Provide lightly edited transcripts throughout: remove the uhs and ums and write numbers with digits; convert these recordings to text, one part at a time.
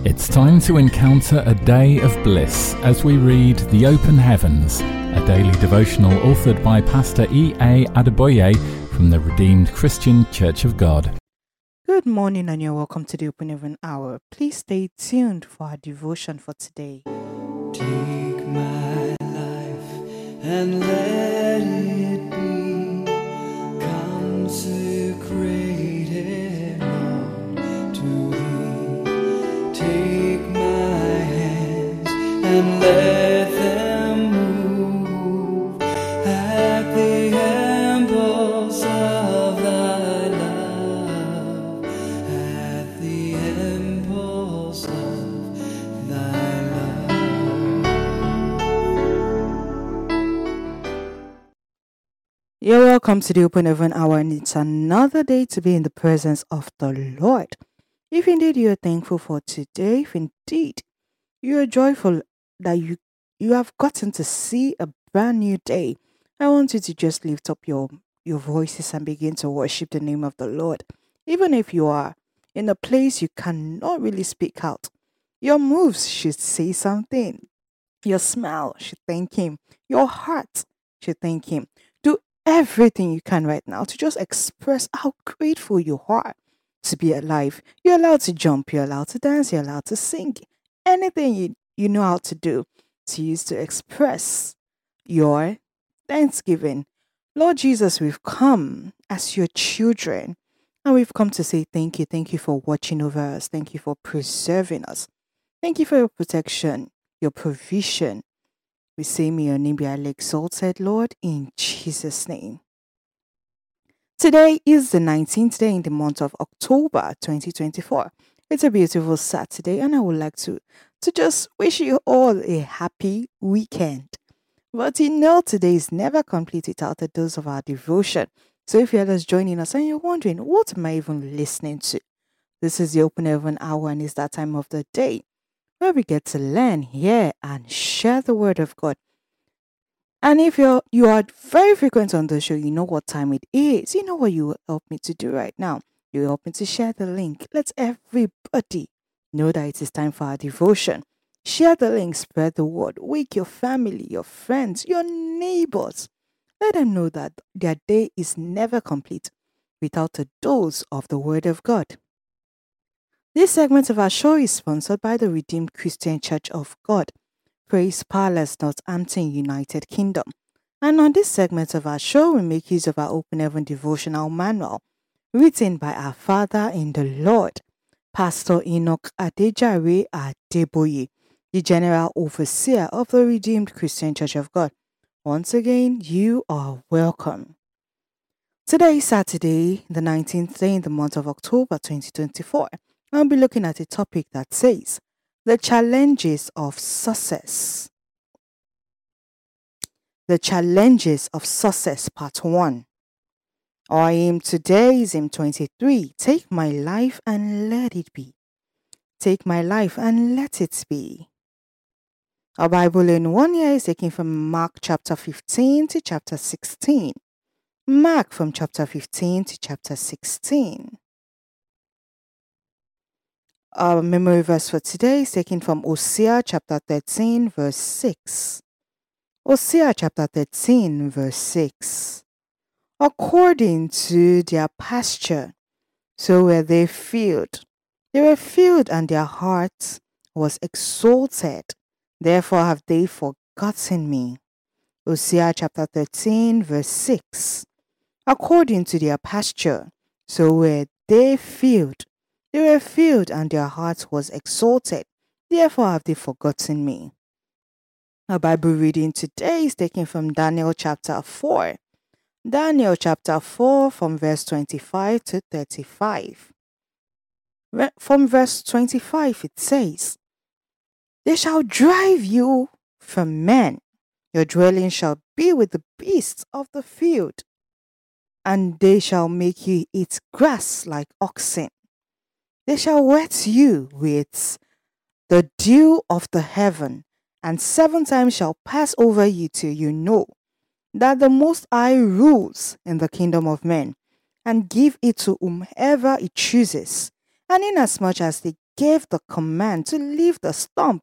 It's time to encounter a day of bliss as we read The Open Heavens, a daily devotional authored by Pastor E.A. Adeboye from the Redeemed Christian Church of God. Good morning and you're welcome to the Open Heaven Hour. Please stay tuned for our devotion for today. Take my life and let it be consecrated, Lord, to Thee. Take my hands and let them move at the impulse of Thy love, at the impulse of Thy love. You're welcome to the Open Heaven Hour, and it's another day to be in the presence of the Lord. If indeed you are thankful for today, if indeed you are joyful that you have gotten to see a brand new day, I want you to just lift up your voices and begin to worship the name of the Lord. Even if you are in a place you cannot really speak out, your moves should say something. Your smile should thank Him. Your heart should thank Him. Do everything you can right now to just express how grateful you are to be alive. You're allowed to jump, you're allowed to dance, you're allowed to sing. Anything you know how to do to use to express your thanksgiving. Lord Jesus, we've come as your children and we've come to say thank you. Thank you for watching over us. Thank you for preserving us. Thank you for your protection, your provision. We say, may your name be highly exalted, Lord, in Jesus' name. Today is the 19th day in the month of October 2024. It's a beautiful Saturday, and I would like to just wish you all a happy weekend. But you know, today is never complete without a dose of our devotion. So if you're just joining us and you're wondering, what am I even listening to? This is the Open Heaven Hour, and it's that time of the day where we get to learn, hear, and share the Word of God. And if you are very frequent on the show, you know what time it is. You know what you will help me to do right now. You will help me to share the link. Let everybody know that it is time for our devotion. Share the link, spread the word. Wake your family, your friends, your neighbors. Let them know that their day is never complete without a dose of the Word of God. This segment of our show is sponsored by the Redeemed Christian Church of God, Praise Palace, Northampton, United Kingdom. And on this segment of our show, we make use of our Open Heaven devotional manual, written by our Father in the Lord, Pastor Enoch Adejare Adeboye, the General Overseer of the Redeemed Christian Church of God. Once again, you are welcome. Today is Saturday, the 19th day in the month of October 2024. I'll be looking at a topic that says, the challenges of success. The challenges of success, part 1. Our aim today is aim 23. Take my life and let it be. Take my life and let it be. Our Bible in 1 year is taken from Mark chapter 15 to chapter 16. Mark from chapter 15 to chapter 16. Our memory verse for today is taken from Hosea chapter 13 verse 6. Hosea chapter 13 verse 6. According to their pasture, so were they filled. They were filled and their heart was exalted. Therefore have they forgotten me. Hosea chapter 13 verse 6. According to their pasture, so were they filled. They were filled and their heart was exalted. Therefore have they forgotten me. Our Bible reading today is taken from Daniel chapter 4. Daniel chapter 4 from verse 25 to 35. From verse 25 it says, they shall drive you from men. Your dwelling shall be with the beasts of the field, and they shall make you eat grass like oxen. They shall wet you with the dew of the heaven, and 7 times shall pass over you till you know that the Most High rules in the kingdom of men, and give it to whomever he chooses. And inasmuch as they gave the command to leave the stump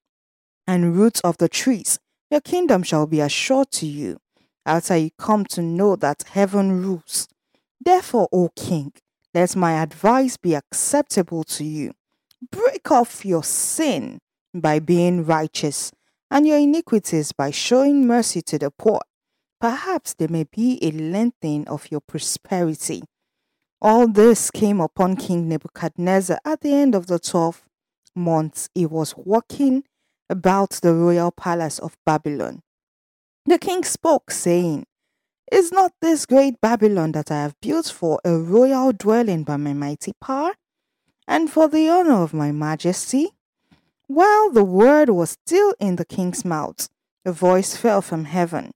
and roots of the trees, your kingdom shall be assured to you, after you come to know that heaven rules. Therefore, O king, let my advice be acceptable to you. Break off your sin by being righteous, and your iniquities by showing mercy to the poor. Perhaps there may be a lengthening of your prosperity. All this came upon King Nebuchadnezzar at the end of the 12th month he was walking about the royal palace of Babylon. The king spoke, saying, Is not this great Babylon that I have built for a royal dwelling by my mighty power, and for the honor of my majesty? While the word was still in the king's mouth, a voice fell from heaven.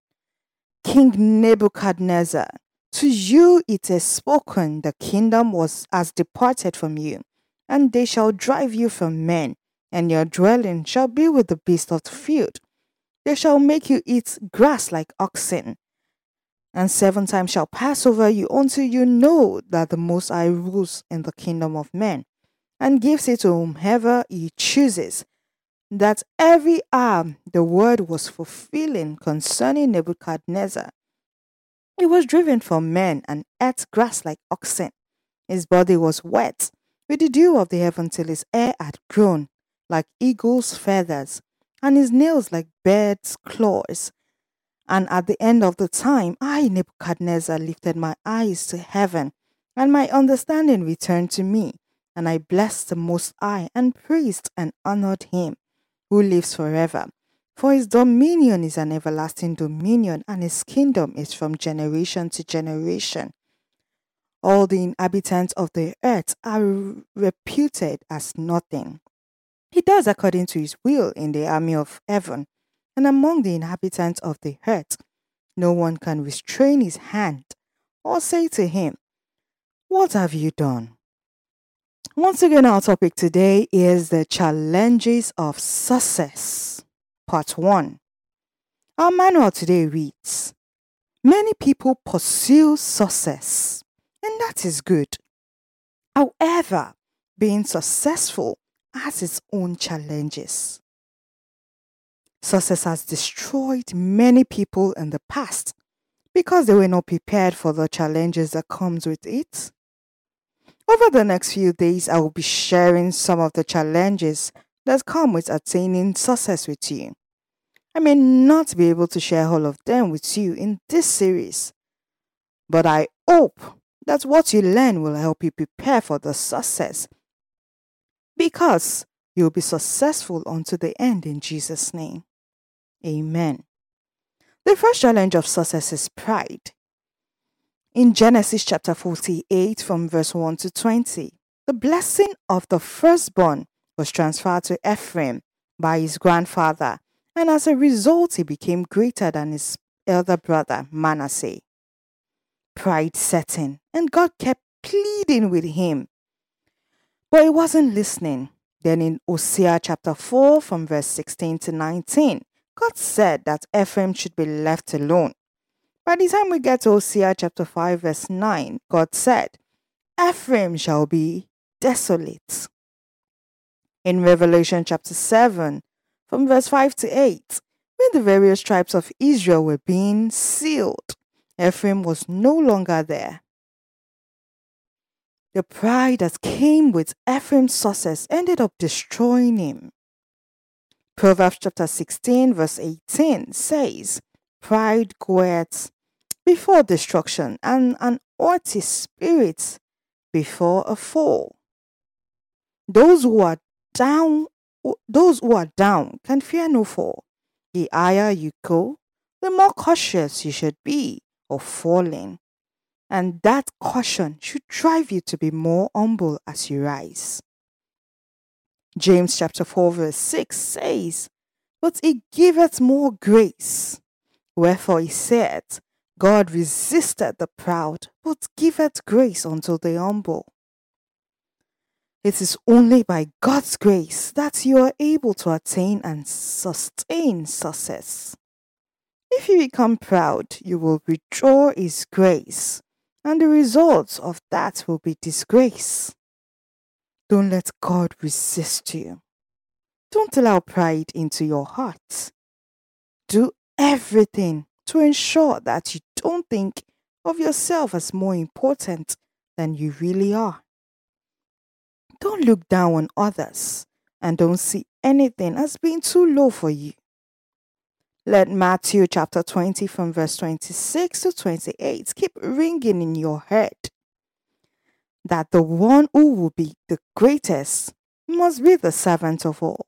King Nebuchadnezzar, to you it is spoken, the kingdom has departed from you, and they shall drive you from men, and your dwelling shall be with the beasts of the field. They shall make you eat grass like oxen, and 7 times shall pass over you until you know that the Most High rules in the kingdom of men, and gives it to whomever he chooses. That every hour the word was fulfilling concerning Nebuchadnezzar. He was driven from men and ate grass like oxen. His body was wet with the dew of the heaven till his hair had grown like eagle's feathers, and his nails like birds' claws. And at the end of the time, I, Nebuchadnezzar, lifted my eyes to heaven, and my understanding returned to me, and I blessed the Most High, and praised and honored him, who lives forever. For his dominion is an everlasting dominion, and his kingdom is from generation to generation. All the inhabitants of the earth are reputed as nothing. He does according to his will in the army of heaven, and among the inhabitants of the earth, no one can restrain his hand or say to him, What have you done? Once again, our topic today is the challenges of success. Part 1. Our manual today reads, Many people pursue success, and that is good. However, being successful has its own challenges. Success has destroyed many people in the past because they were not prepared for the challenges that comes with it. Over the next few days, I will be sharing some of the challenges that come with attaining success with you. I may not be able to share all of them with you in this series, but I hope that what you learn will help you prepare for the success, because you'll be successful unto the end in Jesus' name. Amen. The first challenge of success is pride. In Genesis chapter 48 from verse 1 to 20, the blessing of the firstborn was transferred to Ephraim by his grandfather, and as a result he became greater than his elder brother Manasseh. Pride set in, and God kept pleading with him, but he wasn't listening. Then in Hosea chapter 4 from verse 16 to 19, God said that Ephraim should be left alone. By the time we get to Hosea chapter 5 verse 9, God said, Ephraim shall be desolate. In Revelation chapter 7 from verse 5 to 8, when the various tribes of Israel were being sealed, Ephraim was no longer there. The pride that came with Ephraim's success ended up destroying him. Proverbs chapter 16 verse 18 says, Pride goeth before destruction, and an haughty spirit before a fall. Those who are down can fear no fall. The higher you go, the more cautious you should be of falling. And that caution should drive you to be more humble as you rise. James chapter 4 verse 6 says, But he giveth more grace. Wherefore he said, God resisteth the proud, but giveth grace unto the humble. It is only by God's grace that you are able to attain and sustain success. If you become proud, you will withdraw his grace, and the result of that will be disgrace. Don't let God resist you. Don't allow pride into your heart. Do everything to ensure that you don't think of yourself as more important than you really are. Don't look down on others and don't see anything as being too low for you. Let Matthew chapter 20 from verse 26 to 28 keep ringing in your head that the one who will be the greatest must be the servant of all.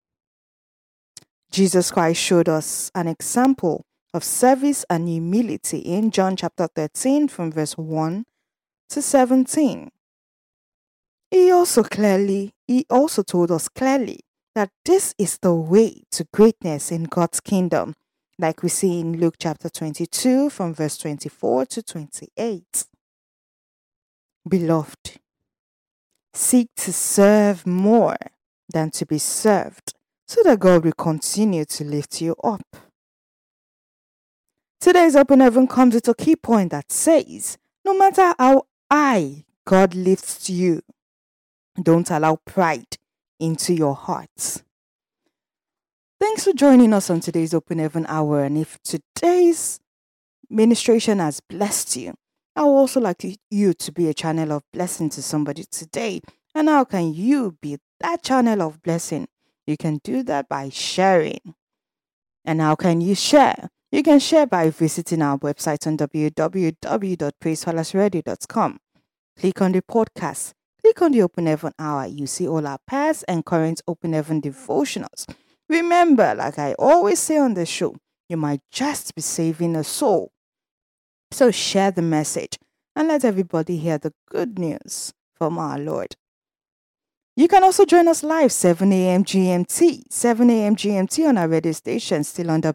Jesus Christ showed us an example of service and humility in John chapter 13 from verse 1 to 17. He also told us clearly that this is the way to greatness in God's kingdom, like we see in Luke chapter 22 from verse 24 to 28. Beloved, seek to serve more than to be served, so that God will continue to lift you up. Today's Open Heaven comes with a key point that says, no matter how high God lifts you, don't allow pride into your heart. Thanks for joining us on today's Open Heaven Hour. And if today's ministration has blessed you, I would also like you to be a channel of blessing to somebody today. And how can you be that channel of blessing? You can do that by sharing. And how can you share? You can share by visiting our website on www.praisefellowsradio.com. Click on the podcast. Click on the Open Heaven Hour. You see all our past and current Open Heaven devotionals. Remember, like I always say on the show, you might just be saving a soul. So share the message and let everybody hear the good news from our Lord. You can also join us live 7 a.m. GMT on our radio station, still on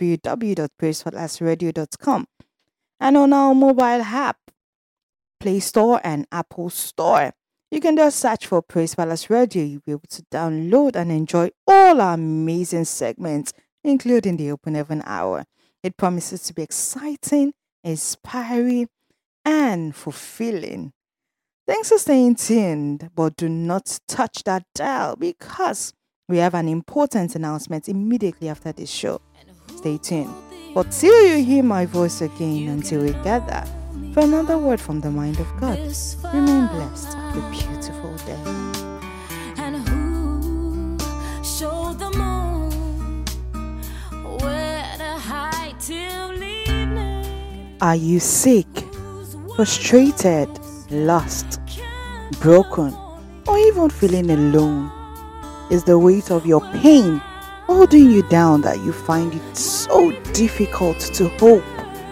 www.praisefellowsradio.com, and on our mobile app, Play Store and Apple Store. You can just search for Praise Palace Radio. You'll be able to download and enjoy all our amazing segments, including the Open Heaven Hour. It promises to be exciting, inspiring, and fulfilling. Thanks for staying tuned, but do not touch that dial because we have an important announcement immediately after this show. Stay tuned. But till you hear my voice again, until we gather for another word from the mind of God, remain blessed. A beautiful day. And who showed the moon where to hide till evening? Are you sick, frustrated, lost, broken, or even feeling alone? Is the weight of your pain holding you down that you find it so difficult to hope?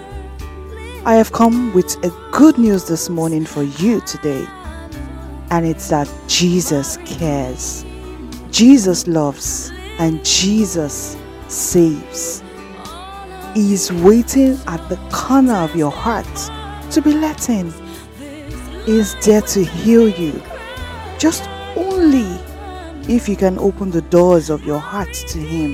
I have come with a good news this morning for you today, and it's that Jesus cares, Jesus loves, and Jesus saves. He is waiting at the corner of your heart to be let in. He is there to heal you, just only if you can open the doors of your heart to Him.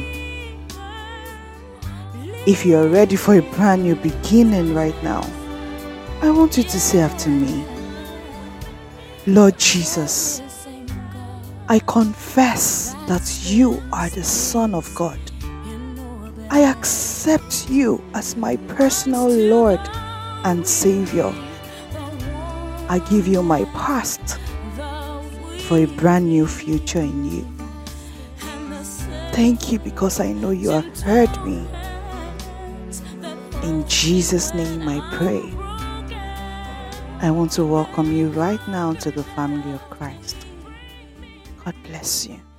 If you are ready for a brand new beginning right now, I want you to say after me, Lord Jesus, I confess that you are the Son of God. I accept you as my personal Lord and Savior. I give you my past for a brand new future in you. Thank you because I know you have heard me. In Jesus' name I pray. I want to welcome you right now to the family of Christ. God bless you.